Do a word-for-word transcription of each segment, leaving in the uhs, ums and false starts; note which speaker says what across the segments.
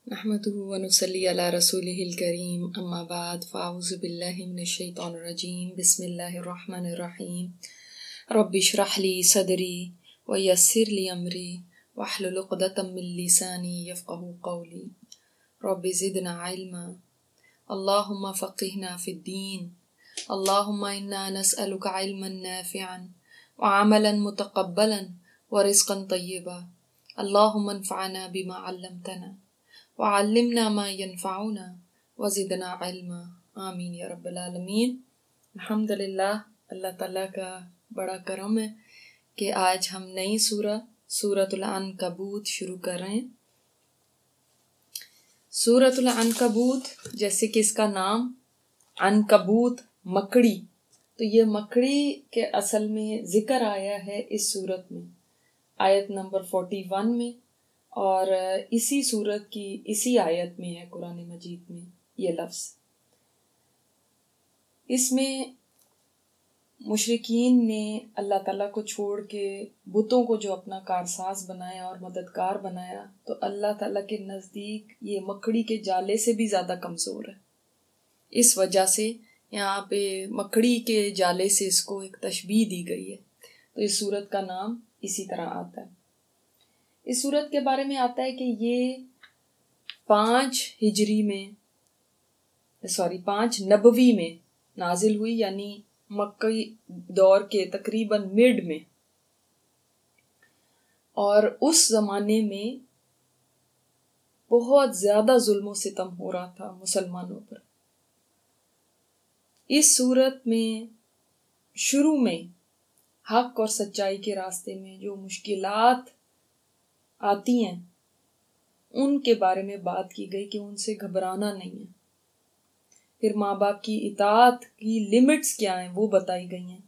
Speaker 1: नहमदुहु व नुसल्ली अला रसूलिहिल करीम अम्मा बाद फ़अऊज़ु बिल्लाहि मिनश शैतानिर रजीम बिस्मिल्लाहिर रहमानिर रहीम रब्बि इश्रह ली सदरी व यस्सिर ली अमरी वहलुल उक़दतम मिन लिसानी यफ़क़हू क़ौली रब्बि ज़िदना इल्मा अल्लाहुम्मा फ़क़्हिना फ़िद्दीन अल्लाहुम्मा इन्ना नस्अलुका इल्मन नाफ़िअन व अमलन मुतक़ब्बलन व रिज़्क़न तय्यिबा अल्लाहुम्मा अन्फ़अना बिमा अल्लमतना वअल्लिमना मा यनफ़अुना वज़िदना इल्मा आमीन या रब्बल आलमीन। अल्हम्दुलिल्लाह, अल्लाह ताला का बड़ा करम है कि आज हम नई सूरा सूरतुल अनकबूत शुरू कर रहे हैं। सूरतुल अनकबूत, जैसे कि इसका नाम अनकबूत मकड़ी, तो ये मकड़ी के असल में जिक्र आया है इस सूरत में, आयत नंबर इकतालीस में, और इसी सूरत की इसी आयत में है कुरान मजीद में ये लफ्ज़। इसमें मुशरिकीन ने अल्लाह ताला को छोड़ के बुतों को जो अपना कारसाज बनाया और मददगार बनाया, तो अल्लाह ताला के नज़दीक ये मकड़ी के जाले से भी ज़्यादा कमज़ोर है। इस वजह से यहाँ पे मकड़ी के जाले से इसको एक तशबीह दी गई है, तो इस सूरत का नाम इसी तरह आता है। इस सूरत के बारे में आता है कि ये पाँच हिजरी में सॉरी पाँच नबवी में नाजिल हुई, यानी मक्की दौर के तकरीबन मिड में, और उस जमाने में बहुत ज्यादा जुल्म सितम हो रहा था मुसलमानों पर। इस सूरत में शुरू में हक और सच्चाई के रास्ते में जो मुश्किलात आती हैं उनके बारे में बात की गई कि उनसे घबराना नहीं है। फिर माँ बाप की इताअत की लिमिट्स क्या हैं वो बताई गई हैं,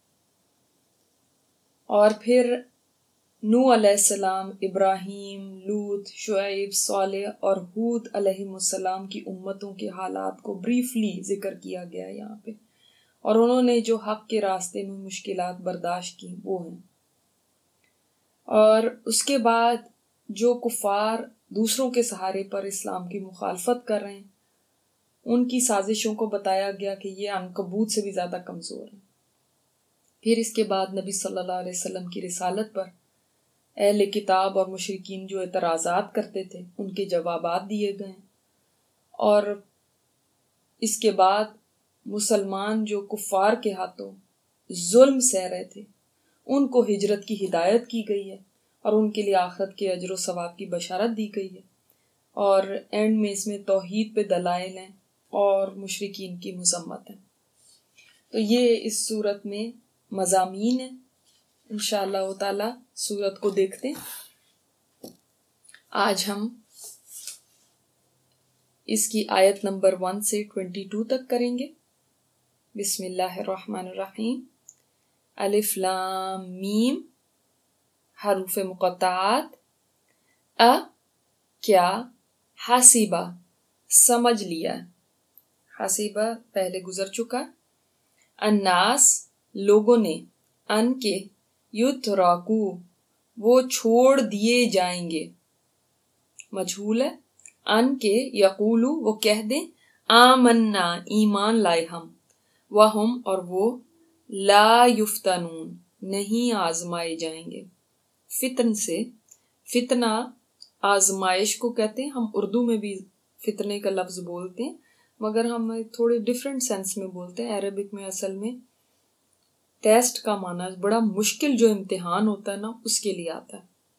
Speaker 1: और फिर नूह अलैहिस्सलाम, इब्राहीम, लूत, शुएब, सालेह और हूद अलैहिमुस्सलाम की उम्मतों के हालात को ब्रीफली जिक्र किया गया है यहाँ पे, और उन्होंने जो हक के रास्ते में मुश्किलात बर्दाश्त की वो हैं। और उसके बाद जो कुफार दूसरों के सहारे पर इस्लाम की मुखालफत कर रहे हैं उनकी साजिशों को बताया गया कि ये अनकबूत से भी ज़्यादा कमज़ोर है। फिर इसके बाद नबी सल्लल्लाहु अलैहि वसल्लम की रिसालत पर अहले किताब और मुशरिकीन जो एतराज़ात करते थे उनके जवाबात दिए गए, और इसके बाद मुसलमान जो कुफार के हाथों जुल्म सह रहे थे उनको हिजरत की हिदायत की गई है, और उनके लिए आखिरत के अजर व सवाब की बशारत दी गई है, और एंड में इसमें तौहीद पे दलाइल हैं और मुशरिकीन की मज़म्मत है। तो ये इस सूरत में मज़ामीन है। इंशाअल्लाह ताला सूरत को देखते हैं। आज हम इसकी आयत नंबर वन से ट्वेंटी टू तक करेंगे। बिस्मिल्लाहिर्रहमानिर्रहीम। अलिफ लाम मीम हरूफ मुक़त्तआत। अ क्या, हसीबा समझ लिया, हसीबा पहले गुजर चुका। अन्नास लोगों ने, अन के, युतराकू वो छोड़ दिए जाएंगे, मजहूल है। अन के यकूलू वो कह दे, आमन्ना ईमान लाए हम, वहुम और वो, ला युफ्तनून नहीं आजमाए जाएंगे। फितन से, फितना आजमाइश को कहते हैं, हम उर्दू में भी फितने का लफ्ज बोलते हैं मगर हम थोड़े डिफरेंट सेंस में बोलते हैं। अरबिक में असल में टेस्ट का माना बड़ा मुश्किल जो इम्तिहान होता है ना उसके लिए आता है।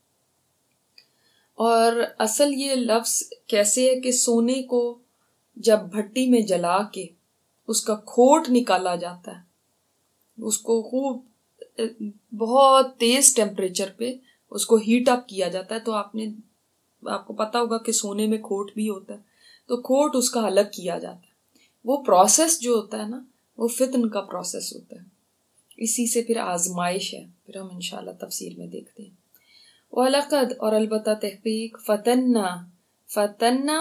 Speaker 1: और असल ये लफ्ज कैसे है कि सोने को जब भट्टी में जला के उसका खोट निकाला जाता है, उसको खूब बहुत तेज टेम्परेचर पे उसको हीट अप किया जाता है, तो आपने आपको पता होगा कि सोने में खोट भी होता है, तो खोट उसका अलग किया जाता है। वो प्रोसेस जो होता है ना वो फितन का प्रोसेस होता है। इसी से फिर आजमाइश है, फिर हम इंशाल्लाह तफसीर में देखते हैं। वलक़द और अलबत्ता तहक़ीक़, फतन्ना फतन्ना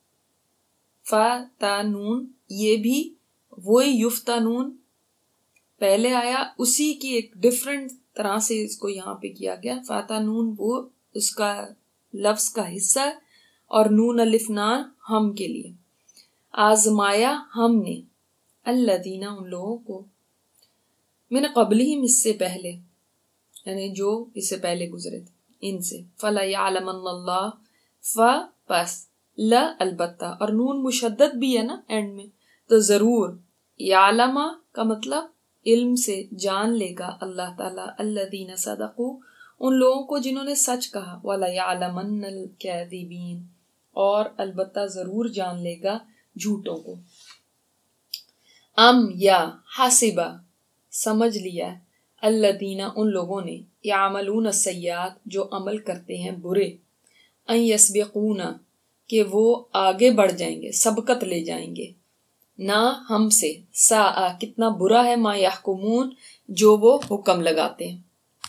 Speaker 1: फतानून ये भी वही युफ्तानून पहले आया, उसी की एक डिफरेंट तरह से इसको यहाँ पे किया गया। फतानून वो उसका लफ्ज का हिस्सा اور نون الف نان ہم کے لیے، آزمایا ہم نے الذین ان لوگوں کو، من قبلہم اس سے پہلے، یعنی جو اس سے پہلے گزرے تھے ان سے، فلا یعلمن اللہ، ف پس، لا البتہ، اور نون مشدد بھی ہے نا اینڈ میں، تو ضرور، یعلم کا مطلب علم سے جان لے گا اللہ تعالیٰ، الذین صدقوا ان لوگوں کو جنہوں نے سچ کہا، ولا یعلمن الکاذبین اور البتہ ضرور جان لے گا جھوٹوں کو۔ ام یا حسبہ سمجھ لیا، الذین ان لوگوں نے، یعملون السیئات جو عمل کرتے ہیں برے، ان یسبقونا کہ وہ آگے بڑھ جائیں گے، سبقت لے جائیں گے نہ ہم سے، ساء کتنا برا ہے، ما یحکمون جو وہ حکم لگاتے ہیں۔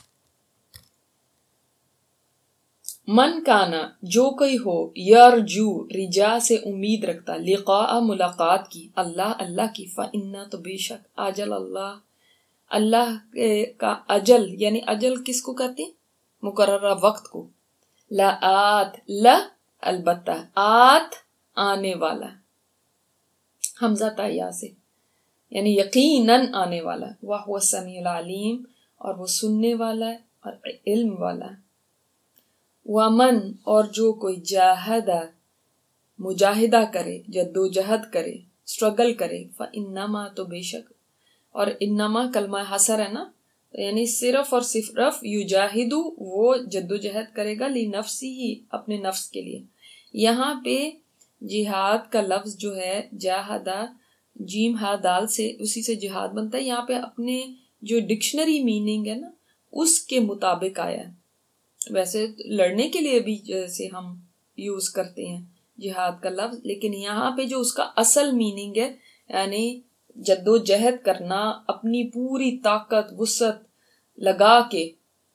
Speaker 1: من کانا جو کوئی ہو، یرجو رجا سے امید رکھتا، لقاء ملاقات کی، اللہ اللہ کی، فإنا تو بے شک، اجل اللہ اللہ کا اجل، یعنی اجل کس کو کہتے ہیں؟ مقررہ وقت کو، لا آت، لا البتہ، آت آنے والا، حمزہ تا یا سے، یعنی یقیناً آنے والا، وَهُوَ السَّمِيعُ الْعَلِيمُ اور وہ سننے والا ہے اور علم والا ہے۔ وَمَن اور جو کوئی جاہدہ مجاہدہ کرے، جدوجہد کرے، اسٹرگل کرے، فَإِنَّمَا تو بے شک، اور انما کلمہ حسر ہے نا، یعنی صرف اور صرف یجاہدو وہ جدوجہد کرے گا، لنفسی ہی اپنے نفس کے لیے۔ یہاں پہ جہاد کا لفظ جو ہے جاہدہ، جیم ہا دال سے اسی سے جہاد بنتا ہے، یہاں پہ اپنے جو ڈکشنری میننگ ہے نا اس کے مطابق آیا ہے۔ ویسے لڑنے کے لیے بھی جیسے ہم یوز کرتے ہیں جہاد کا لفظ، لیکن یہاں پہ جو اس کا اصل میننگ ہے یعنی جد و جہد کرنا، اپنی پوری طاقت وسعت لگا کے،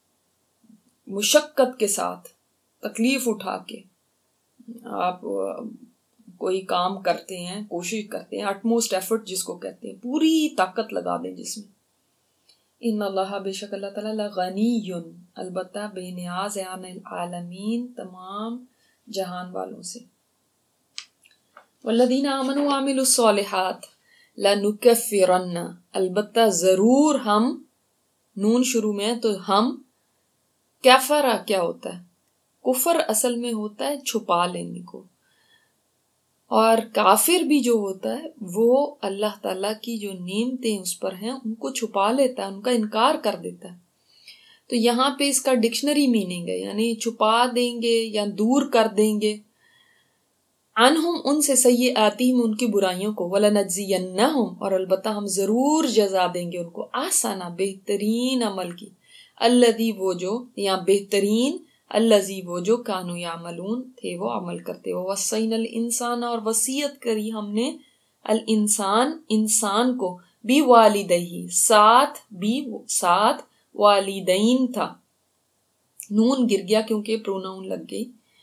Speaker 1: مشقت کے ساتھ، تکلیف اٹھا کے آپ کوئی کام کرتے ہیں، کوشش کرتے ہیں، اٹموسٹ ایفرٹ جس کو کہتے ہیں، پوری طاقت لگا دیں جس میں۔ ان اللہ بے شک اللہ تعالیٰ لغنی البتہ بے نیاز ہے، عن العالمین تمام جہان والوں سے۔ والذین آمنوا وعملوا الصالحات لنکفرن البتہ ضرور ہم، نون شروع میں تو ہم، کفرا کیا ہوتا ہے؟ کفر اصل میں ہوتا ہے چھپا لینے کو، اور کافر بھی جو ہوتا ہے وہ اللہ تعالیٰ کی جو نعمتیں اس پر ہیں ان کو چھپا لیتا ہے، ان کا انکار کر دیتا ہے۔ تو یہاں پہ اس کا ڈکشنری میننگ ہے، یعنی چھپا دیں گے یا دور کر دیں گے، عنہم ان سے سیئاتہم ان کی برائیوں کو، ولنجزینہم اور البتہ ہم ضرور جزا دیں گے ان کو، احسن بہترین عمل کی، الذی وہ جو، یا بہترین، الذی وہ جو، کانوا یعملون تھے وہ عمل کرتے، ووصینا الانسان اور وصیت کری ہم نے، الانسان انسان کو، بی والدیہ ساتھ، بی ساتھ، والدین تھا، نون گر گیا کیونکہ پروناؤن لگ گئی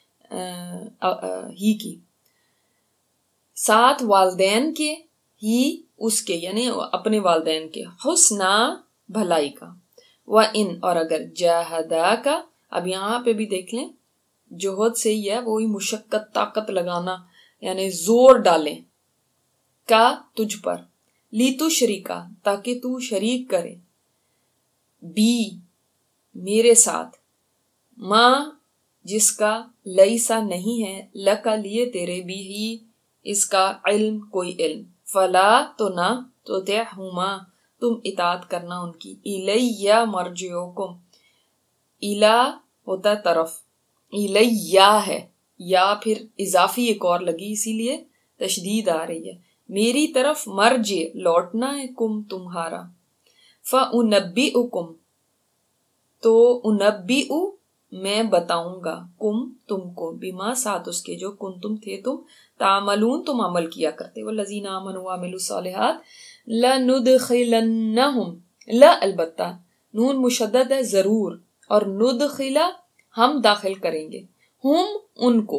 Speaker 1: ہی کی، ساتھ والدین کے، ہی اس کے یعنی اپنے والدین کے، حسنا بھلائی کا، وَإِن اور اگر جاہدا کا، اب یہاں پہ بھی دیکھ لیں جوہد سے ہی ہے، وہی مشقت طاقت لگانا یعنی زور ڈالیں، کا تجھ پر، لی تو شریکا تاکہ تو شریک کرے، بی میرے ساتھ، ماں جس کا، لیسا نہیں ہے، لکا لیے تیرے، بھی ہی اس کا، علم کوئی علم، فلا تو نہ، تو تطعہما تم اطاعت کرنا ان کی، الیہ مرجعکم، الا ہوتا ہے طرف، الیہ ہے، یا پھر اضافی ایک اور لگی اسی لیے تشدید آ رہی ہے، میری طرف، مرجع لوٹنا ہے، کم تمہارا، فَأُنَبِّئُكُمْ تو انبئ میں بتاؤں گا، کم تم کو، بما ساتھ اس کے جو، کن تم تھے تم، تعملون تم عمل کیا کرتے، والذین آمنوا وعملوا الصالحات لندخلنہم، لا البتہ، نون مشدد ہے ضرور، اور ندخلا ہم داخل کریں گے، ہم ان کو،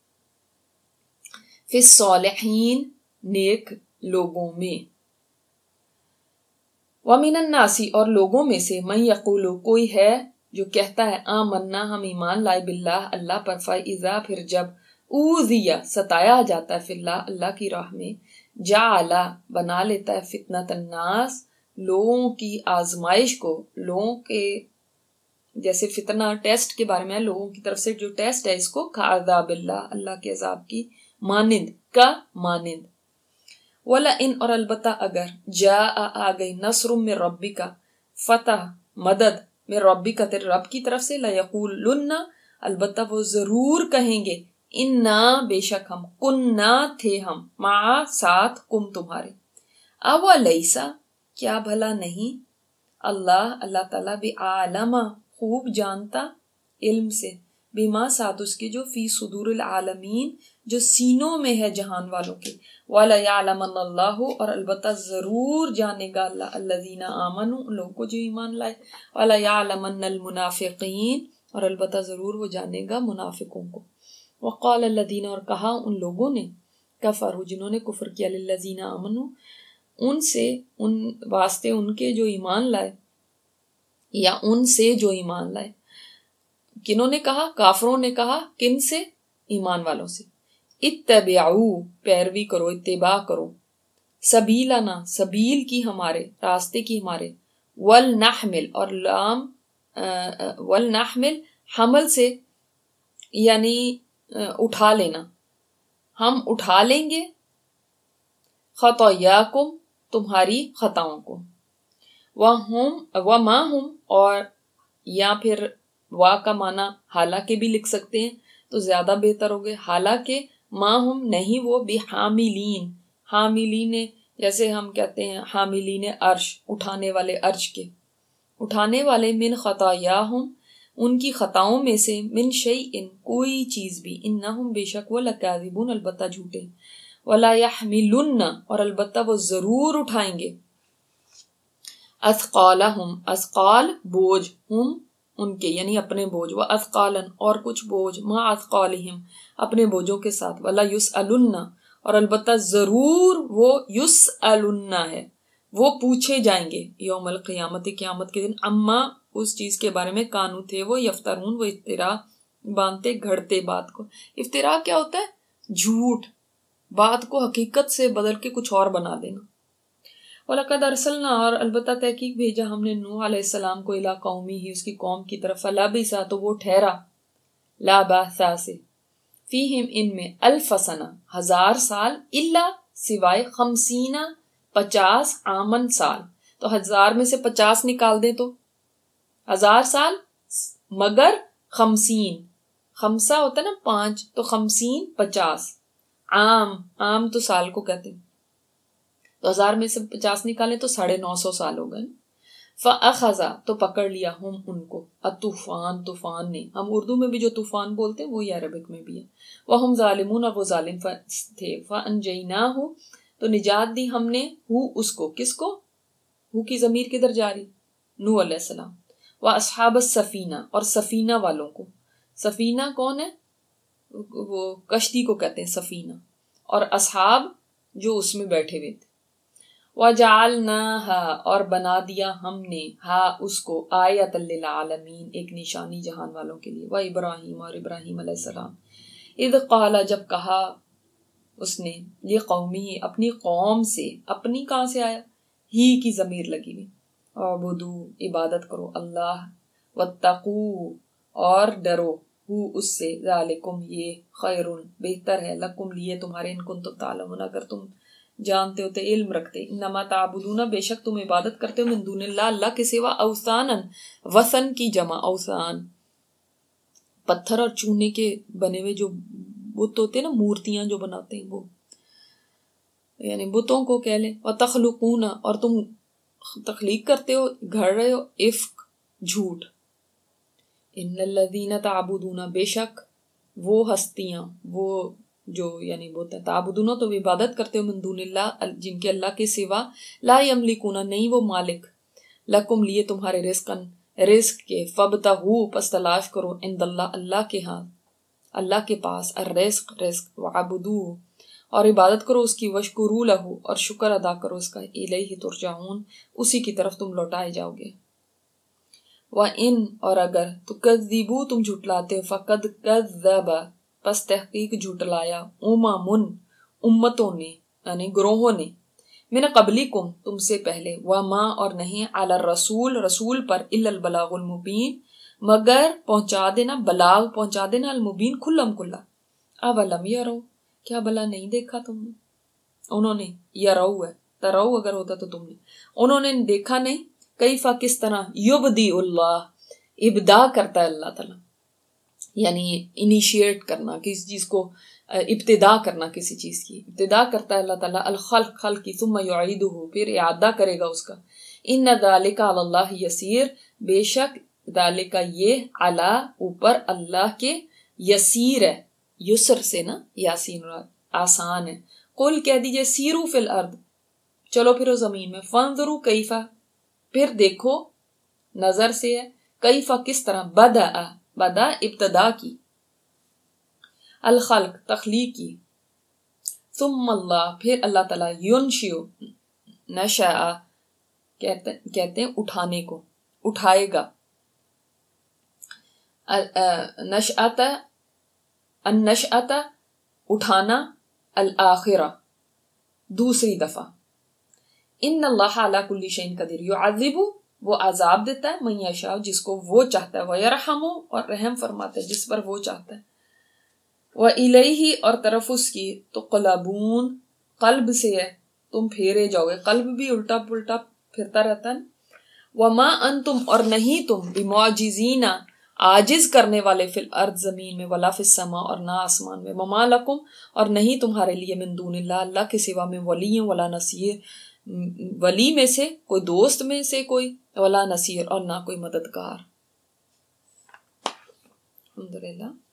Speaker 1: فی الصالحین نیک لوگوں میں، وَمِنَ النَّاسِ اور لوگوں میں سے، من یقول کوئی ہے جو کہتا ہے، آمنا ہم ایمان لائے، باللہ اللہ پر، فَإِذَا پھر جب، اوذیہ ستایا جاتا ہے فی اللہ اللہ کی راہ میں، جعل بنا لیتا ہے فتنۃ الناس لوگوں کی آزمائش کو، لوگوں کے جیسے فتنہ ٹیسٹ کے بارے میں لوگوں کی طرف سے جو ٹیسٹ ہے اس کو کعذاب اللہ اللہ کے عذاب کی مانند کا مانند۔ وَلَئِنْ اور البتہ اگر جاء آ گئی نصر من ربک فتح مدد من ربک تیرے رب کی طرف سے، لَيَقُولُنَّ البتہ وہ ضرور کہیں گے انا بے شک ہم کننا تھے ہم مع ساتھ کم تمہارے، اولیسا کیا بھلا نہیں اللہ اللہ تعالیٰ بعالم خوب جانتا علم سے، بما ساتھ اس کے جو فی صدور العالمین جو سینوں میں ہے جہان والوں کے، وَلَيَعْلَمَنَّ اللَّهُ اور البتہ ضرور جانے گا اللہ الذین آمنوا ان لوگوں کو جو ایمان لائے، وَلَيَعْلَمَنَّ الْمُنَافِقِينَ اور البتہ ضرور وہ جانے گا منافقوں کو۔ وقال الذین اور کہا ان لوگوں نے کفروا جنہوں نے کفر کیا للذین آمنوا ان سے ان واسطے ان کے جو ایمان لائے، یا ان سے جو ایمان لائے، کنہوں نے کہا کافروں نے کہا کن سے ایمان والوں سے، اتبعوا پیروی کرو اتباع کرو، سبیلنا سبیل کی ہمارے راستے کی ہمارے، ولنحمل اور لام ولنحمل حمل سے یعنی اٹھا لینا، ہم اٹھا لیں گے خطایاکم تمہاری خطاؤں کو، وہم وما ہم اور یا پھر وا کا معنی حالانکہ بھی لکھ سکتے ہیں تو زیادہ بہتر ہوگے، حالانکہ ما ہم نہیں وہ بحاملین حاملین جیسے ہم کہتے ہیں حاملین عرش اٹھانے والے عرش کے، اٹھانے والے من خطایاہم ان کی خطاؤں میں سے، من شیئن کوئی چیز بھی، انہم بے شک وہ لکاذبون البتہ جھوٹے، ولا یحملن اور البتہ وہ ضرور اٹھائیں گے، اثقالہم اثقال بوجھ، ہم ان کے یعنی اپنے بوجھ، و اثقالن اور کچھ بوجھ، ما اثقالہم اپنے بوجھوں کے ساتھ، ولا یسألن اور البتہ ضرور وہ یسألن ہے وہ پوچھے جائیں گے یوم القیامت قیامت کے دن، اما اس چیز کے بارے میں کانو تھے وہ یفترون وہ افترا باندھتے گھڑتے بات کو۔ افترا کیا ہوتا ہے؟ جھوٹ، بات کو حقیقت سے بدل کے کچھ اور بنا دینا۔ وَلَقَدْ أَرْسَلْنَا اور البتہ تحقیق بھیجا ہم نے نوح علیہ السلام کو الی قومی ہی اس کی قوم کی طرف، فَلَبِثَ تو وہ ٹھہرا، لا باسا سے، فیہم ان میں، الف سنہ ہزار سال، الا سوائے، خمسین پچاس، آمن سال، تو ہزار میں سے پچاس نکال دیں تو ہزار سال، مگر خمسین خمسہ ہوتا ہے نا پانچ، تو خمسین پچاس، عام عام تو سال کو کہتے ہیں، تو ہزار میں سے پچاس نکالیں تو ساڑھے نو سو سال ہو گئے۔ فَأَخَذَ تو پکڑ لیا ہم ان کو، الطوفان طوفان نے، ہم اردو میں بھی جو طوفان بولتے ہیں وہی عربک میں بھی ہے، وَهُمْ ظَالِمُونَ اور وہ ظالم تھے، فَأَنْجَيْنَاهُ تو نجات دی ہم نے، ہو اس کو، کس کو؟ ہو کی ضمیر کدھر جاری؟ نوح علیہ السلام، وَأَصْحَابَ السَّفِینَہ اور سفینہ والوں کو، سفینہ کون ہے؟ وہ کشتی کو کہتے ہیں سفینہ، اور اصحاب جو اس میں بیٹھے ہوئے تھے، وَجَعَلْنَاهَا اور بنا دیا ہم نے، ہا اس کو، آیۃ للعالمین ایک نشانی جہان والوں کے لیے، وَإِبْرَاهِيمَ اور ابراہیم علیہ السلام، اذ قال جب کہا اس نے، لقومہ اپنی قوم سے، اپنی کہاں سے آیا؟ ہی کی ضمیر لگی ہوئی، اعبدو عبادت کرو اللہ، واتقو اور ڈرو، ہو اس سے، ذالکم یہ، خیر بہتر ہے، لکم لیے تمہارے، ان کنتم تعلمون اگر تم جانتے ہوتے علم رکھتے، انما تعبدون بے شک تم عبادت کرتے ہو، من دون اللہ اللہ کے سوا، اوثانا وثن کی جمع اوثان، پتھر اور چونے کے بنے ہوئے جو بت ہوتے ہیں نا، مورتیاں جو بناتے ہیں وہ، یعنی بتوں کو کہہ لیں، وتخلقون اور تم تخلیق کرتے ہو، گھڑ رہے ہو، افک جھوٹ، ان الذین تعبدون بے شک وہ ہستیاں وہ جو یعنی وہ تعبدون تو عبادت کرتے ہو، من دون اللہ جن کے اللہ کے سوا، لا یملکون نہیں وہ مالک، لکم لیے تمہارے رزقن رزق کے، فابتغوا پس تلاش کرو، عند اللہ اللہ کے ہاں اللہ کے پاس، الرزق رزق، وعبدوہ اور عبادت کرو اس کی، وشکروا لہ اور شکر ادا کرو اس کا، الیہ ترجعون اسی کی طرف تم لوٹائے جاؤ گے، وَإِن اور اگر تکذبوا تم جھٹلاتے ہو، فقد کذب پس تحقیق جھٹلایا امم امتوں نے یعنی گروہوں نے من قبلکم تم سے پہلے وما اور نہیں علی الرسول رسول پر الا البلاغ المبین مگر پہنچا دینا بلاغ پہنچا دینا المبین کھلم کھلا اولم یرو کیا بلا نہیں دیکھا تم نے انہوں نے یرو ہے ترو اگر ہوتا تو تم نے انہوں نے دیکھا نہیں کیفا کس طرح یبدی اللہ ابدا کرتا ہے اللہ تعالیٰ یعنی انیشیٹ کرنا کسی چیز کو ابتدا کرنا کسی چیز کی ابتدا کرتا ہے اللہ تعالیٰ الخلق خلق کی ثم یعیدہ پھر اعادہ کرے گا اس کا ان ذالک علی اللہ یسیر بے شک ذالک یہ علی اوپر اللہ کے یسیر ہے یسر سے نا یاسین آسان ہے قل کہہ دیجئے سیرو فی الارض چلو پھر زمین میں فانظروا کیفا پھر دیکھو نظر سے ہے کیفا کس طرح بدا بدا ابتدا کی الخلق تخلیق کی ثم اللہ پھر اللہ تعالیٰ ینشئ نشأ کہتے کہتے ہیں اٹھانے کو اٹھائے گا نشأت النشأت اٹھانا الآخرہ دوسری دفعہ ان اللہ علی کل شیء قدیر یعذب وہ عذاب دیتا ہے من یشاء جس کو وہ چاہتا ہے ویرحم اور رحم فرماتا ہے جس پر وہ چاہتا ہے وَإِلَيْهِ اور طرف اس کی تقلبون قلب سے ہے تم پھیرے جاؤ گے قلب بھی الٹا پلٹا پھرتا رہتا ہے وما انتم اور نہیں تم بمعجزین عاجز کرنے والے فی الارض زمین میں ولا فی السماء اور نہ آسمان میں وما لکم اور نہیں تمہارے لیے من دون اللہ اللہ کے سوا میں ولی ولا نصیر ولی میں سے کوئی دوست میں سے کوئی ولا نصیر اور نہ کوئی مددگار الحمدللہ